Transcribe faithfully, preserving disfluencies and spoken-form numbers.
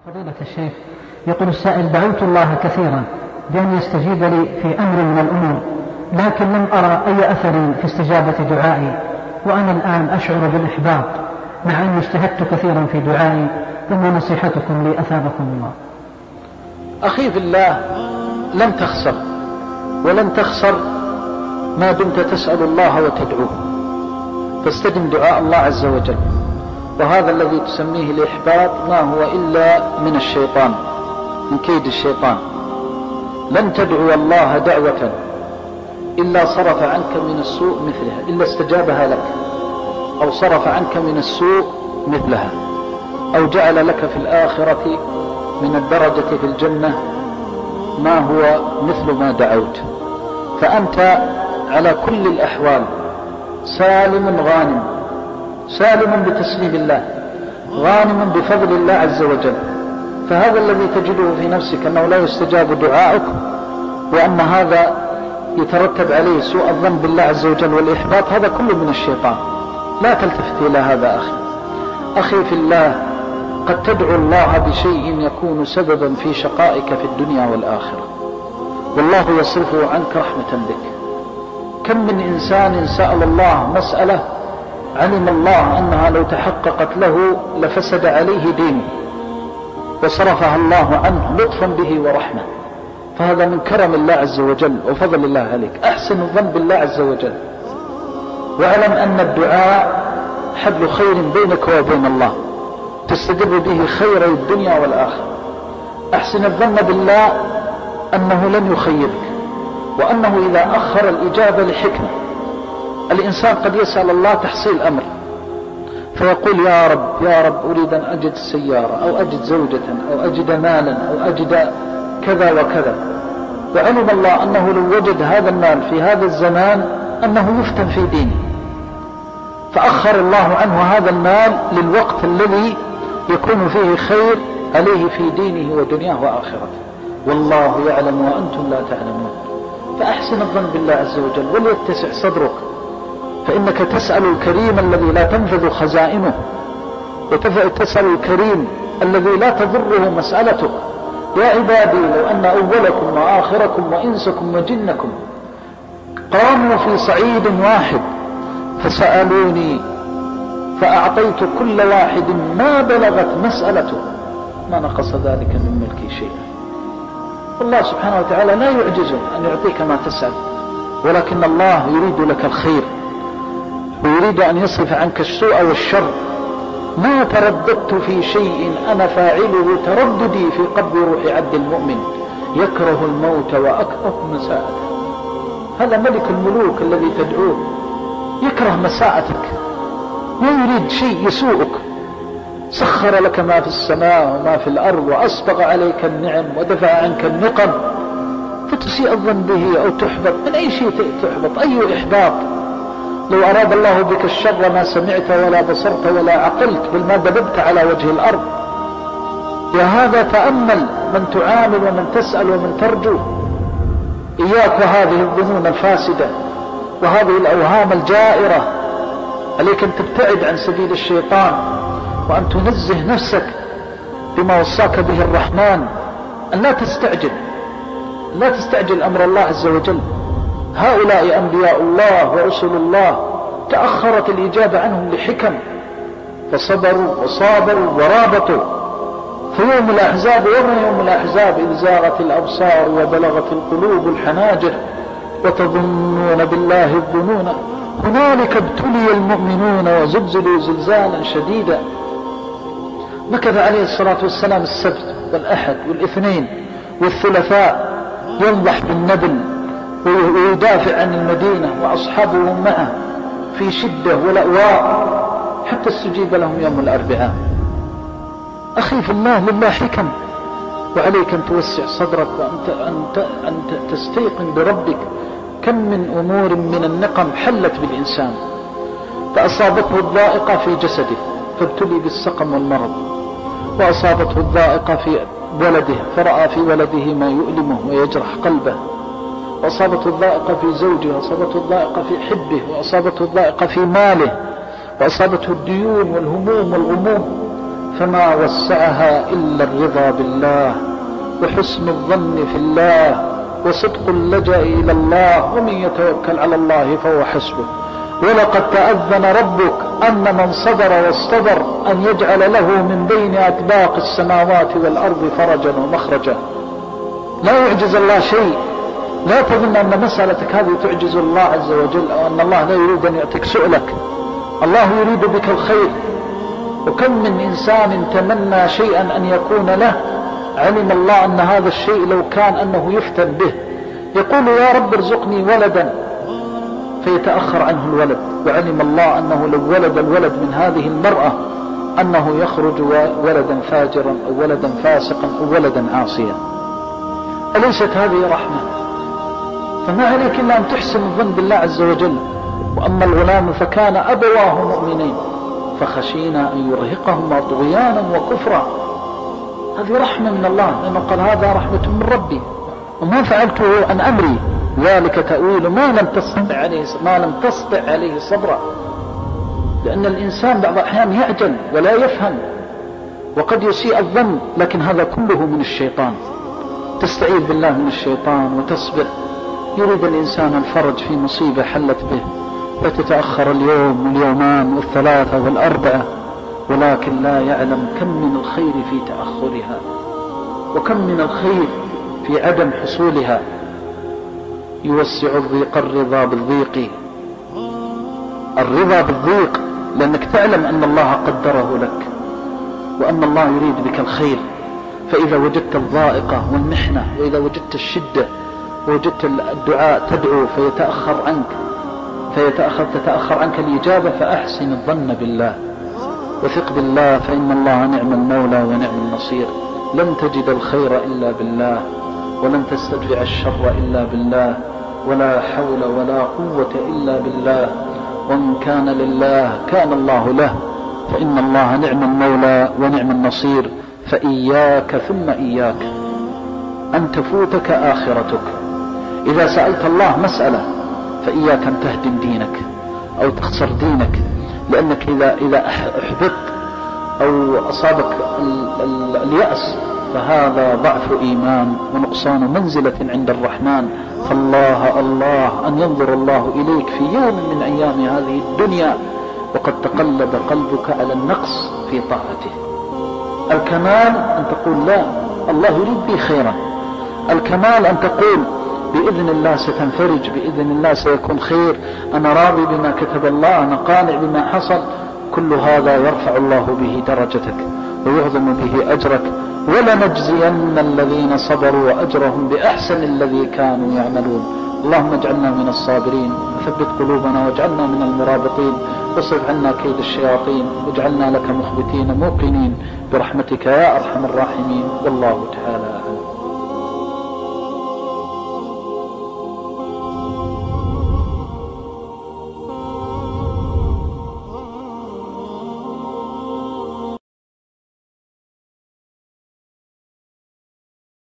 فضيلة الشيخ، يقول السائل: دعوت الله كثيرا بأن يستجيب لي في أمر من الأمور، لكن لم أرى أي أثر في استجابة دعائي، وأنا الآن أشعر بالإحباط مع أني اجتهدت كثيرا في دعائي، فما نصيحتكم لي أثابكم الله؟ أخي في الله، لن تخسر ولن تخسر ما دمت تسأل الله وتدعوه، فاستجب دعاء الله عز وجل. وهذا الذي تسميه الإحباط ما هو إلا من الشيطان، من كيد الشيطان. لن تدعو الله دعوة إلا صرف عنك من السوء مثلها، إلا استجابها لك، أو صرف عنك من السوء مثلها، أو جعل لك في الآخرة من الدرجة في الجنة ما هو مثل ما دعوت. فأنت على كل الأحوال سالم غانم، سالم بتسليم الله، غانم بفضل الله عز وجل. فهذا الذي تجده في نفسك أنه لا يستجاب دعائك، وأن هذا يترتب عليه سوء الظن بالله عز وجل والإحباط، هذا كله من الشيطان. لا تلتفت إلى هذا أخي. أخي في الله، قد تدعو الله بشيء يكون سببا في شقائك في الدنيا والآخرة، والله يصرفه عنك رحمة بك. كم من إنسان سأل الله مسألة علم الله أنها لو تحققت له لفسد عليه دينه، وصرفها الله عنه لطفا به ورحمة. فهذا من كرم الله عز وجل وفضل الله عليك. أحسن الظن بالله عز وجل، واعلم أن الدعاء حبل خير بينك وبين الله، تستجب به خير الدنيا والآخرة. أحسن الظن بالله أنه لن يخيبك، وأنه إذا أخر الإجابة لحكمة. الإنسان قد يسأل الله تحصيل أمر فيقول: يا رب يا رب أريد أن أجد سيارة، أو أجد زوجة، أو أجد مالا، أو أجد كذا وكذا، وعلم الله أنه لو وجد هذا المال في هذا الزمان أنه يفتن في دينه، فأخر الله عنه هذا المال للوقت الذي يكون فيه خير عليه في دينه ودنياه وآخرته، والله يعلم وأنتم لا تعلمون. فأحسن الظن بالله عز وجل وليتسع صدرك، فإنك تسأل الكريم الذي لا تنفذ خزائنه، وتسأل الكريم الذي لا تضره مسألته. يا عبادي، لو أن أولكم وآخركم وإنسكم وجنكم قاموا في صعيد واحد فسألوني فأعطيت كل واحد ما بلغت مسألته ما نقص ذلك من ملكي شيئا. الله سبحانه وتعالى لا يعجزه أن يعطيك ما تسأل، ولكن الله يريد لك الخير، ويريد أن يصرف عنك السوء والشر. ما ترددت في شيء أنا فاعله ترددي في قبض روح عبد المؤمن، يكره الموت وأكره مساءته. هذا ملك الملوك الذي تدعوه يكره مساءتك، ما يريد شيء يسوءك. سخر لك ما في السماء وما في الأرض، وأسبغ عليك النعم ودفع عنك النقم، فتسيء الظن به أو تحبط. من أي شيء تحبط؟ أي إحباط؟ لو أراد الله بك الشر ما سمعت ولا بصرت ولا عقلت، بل ما دببت على وجه الأرض. يا هذا تأمل من تعامل ومن تسأل ومن ترجو. إياك وهذه الظنون الفاسدة وهذه الأوهام الجائرة. عليك أن تبتعد عن سبيل الشيطان، وأن تنزه نفسك بما وصاك به الرحمن، أن لا تستعجل لا تستعجل أمر الله عز وجل. هؤلاء أنبياء الله ورسل الله تأخرت الإجابة عنهم لحكم، فصبروا وصابروا ورابطوا. فيوم الأحزاب وما يوم الأحزاب إذ زاغت الأبصار وبلغت القلوب الحناجر وتظنون بالله الظنون هنالك ابتلي المؤمنون وزلزلوا زلزالا شديدا. مكث عليه الصلاة والسلام السبت والأحد والاثنين والثلاثاء ينضح بالنبل ويدافع عن المدينة، وأصحابه معه في شدة ولأواء، حتى استجيب لهم يوم الأربعاء. أخي في الله، لله حكم، وعليك أن توسع صدرك، وأن أن تستيقن بربك. كم من أمور من النقم حلت بالإنسان، فأصابته الضائقة في جسده فابتلي بالسقم والمرض، وأصابته الضائقة في ولده فرأى في ولده ما يؤلمه ويجرح قلبه، وأصابته الضائقة في زوجه، وأصابته الضائقة في حبه، وأصابته الضائقة في ماله، وأصابته الديون والهموم والغموم. فما وسعها إلا الرضا بالله وحسن الظن في الله وصدق اللجأ إلى الله، ومن يتوكل على الله فهو حسبه. ولقد تأذن ربك أن من صبر واصطبر أن يجعل له من بين أطباق السماوات والأرض فرجا ومخرجا. لا يعجز الله شيء. لا تظن أن مسألتك هذه تعجز الله عز وجل، أو أن الله لا يريد أن يعطيك سؤلك. الله يريد بك الخير. وكم من إنسان تمنى شيئا أن يكون له، علم الله أن هذا الشيء لو كان أنه يفتن به يقول يا رب ارزقني ولدا، فيتأخر عنه الولد، وعلم الله أنه لو ولد الولد من هذه المرأة أنه يخرج ولدا فاجرا أو ولدا فاسقا أو ولدا عاصيا. أليست هذه رحمة؟ فما عليك إلا أن تحسن الظن بالله عز وجل. وأما الغلام فكان أبواه مؤمنين فخشينا أن يرهقهما طغيانا وكفرا. هذه رحمة من الله، لأنه قال هذا رحمة من ربي وما فعلته عن أمري، ذلك تأويل ما لم تستطع عليه ما لم تستطع عليه صبرا. لأن الإنسان بعض الأحيان يعجل ولا يفهم وقد يسيء الظن، لكن هذا كله من الشيطان. تستعيذ بالله من الشيطان وتصبر. يريد الإنسان الفرج في مصيبة حلت به فتتأخر اليوم واليومان والثلاثة والأربعة، ولكن لا يعلم كم من الخير في تأخرها وكم من الخير في عدم حصولها. يوسع الضيق الرضا بالضيق، الرضا بالضيق، لأنك تعلم أن الله قدره لك وأن الله يريد بك الخير. فإذا وجدت الضائقة والمحنة، وإذا وجدت الشدة ووجدت الدعاء تدعو فيتأخر عنك فيتأخر تتأخر عنك الإجابة، فأحسن الظن بالله وثق بالله، فإن الله نعم المولى ونعم النصير. لن تجد الخير إلا بالله، ولن تستدفع الشر إلا بالله، ولا حول ولا قوة إلا بالله. ومن كان لله كان الله له، فإن الله نعم المولى ونعم النصير. فإياك ثم إياك أن تفوتك آخرتك. إذا سألت الله مسألة فإياك أن تهدم دينك أو تخسر دينك، لأنك إذا إذا أحبطت أو أصابك اليأس فهذا ضعف إيمان ونقصان منزلة عند الرحمن. فالله الله أن ينظر الله إليك في يوم من أيام هذه الدنيا وقد تقلب قلبك على النقص في طاعته. الكمال أن تقول لا، الله يريد بي خيرا. الكمال أن تقول بإذن الله ستنفرج، بإذن الله سيكون خير، أنا راضي بما كتب الله، أنا قانع بما حصل. كل هذا يرفع الله به درجتك ويعظم به أجرك. ولنجزين الذين صبروا وأجرهم بأحسن الذي كانوا يعملون. اللهم اجعلنا من الصابرين وثبت قلوبنا واجعلنا من المرابطين، واصرف عنا كيد الشياطين واجعلنا لك مخبتين موقنين برحمتك يا أرحم الراحمين. والله تعالى